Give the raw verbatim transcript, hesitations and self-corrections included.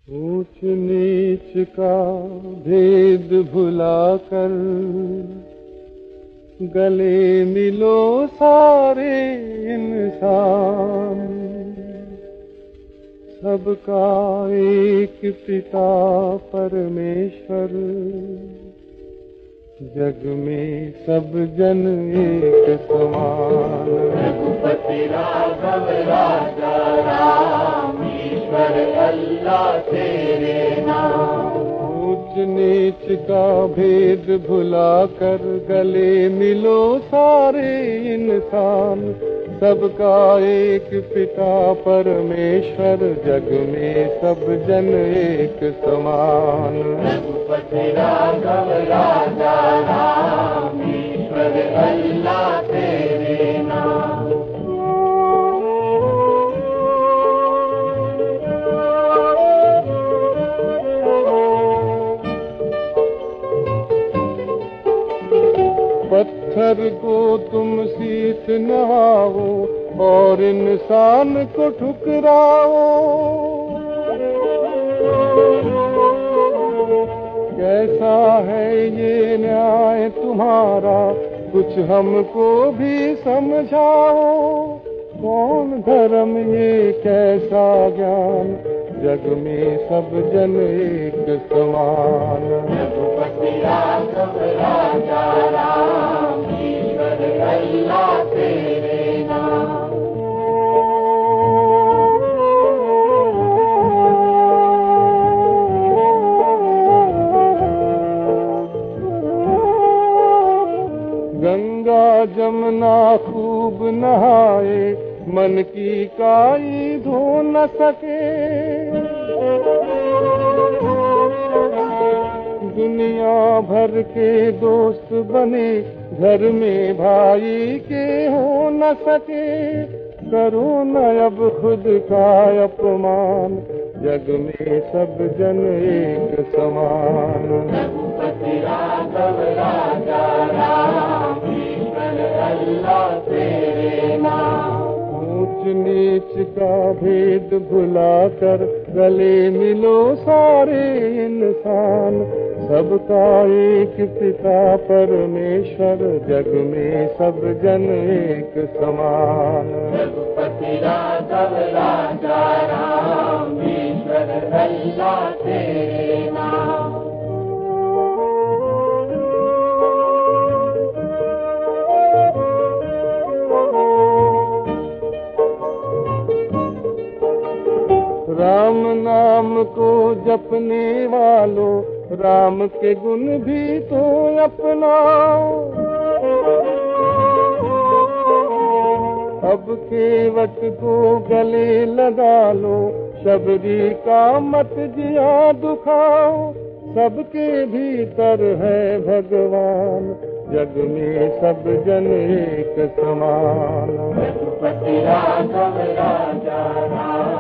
ऊंच नीच का भेद भुलाकर गले मिलो सारे इंसान। सबका एक पिता परमेश्वर, जग में सब जन एक समान। रघुपति राघव राजा राम, ईश्वर अल्लाह तेरे नाम। ऊंच नीच का भेद भुलाकर गले मिलो सारे इंसान। सबका एक पिता परमेश्वर, जग में सब जन एक समान। रघुपति राघव राजा राम, ईश्वर अल्लाह तेरे नाम। पत्थर को तुम शीश नहाओ और इंसान को ठुकराओ। कैसा है ये न्याय तुम्हारा, कुछ हमको भी समझाओ। कौन धर्म ये कैसा ज्ञान, जग में सब जन एक समान। रघुपति राघव राजा राम, ईश्वर अल्लाह तेरे नाम। गंगा जमुना खूब नहाए, मन की काई धो न सके। दुनिया भर के दोस्त बने, घर में भाई के हो न सके। करो न अब खुद का अपमान, जग में सब जन एक समान। रघुपति राघव राजा राम, ईश्वर अल्लाह तेरे नाम। ऊंच नीच का भेद भुलाकर गले मिलो सारे इंसान। सबका एक पिता परमेश्वर, जग में सब जन एक समान। रघुपति राघव राजा राम, ईश्वर अल्लाह तेरे नाम। राम नाम को जपने वालों, राम के गुण भी तो अपनाओ। अब केवट को गले लगा लो, शबरी का मत जिया दुखाओ। सबके भीतर है भगवान, जग में सब जन एक समान। रघुपति राघव राजा राम,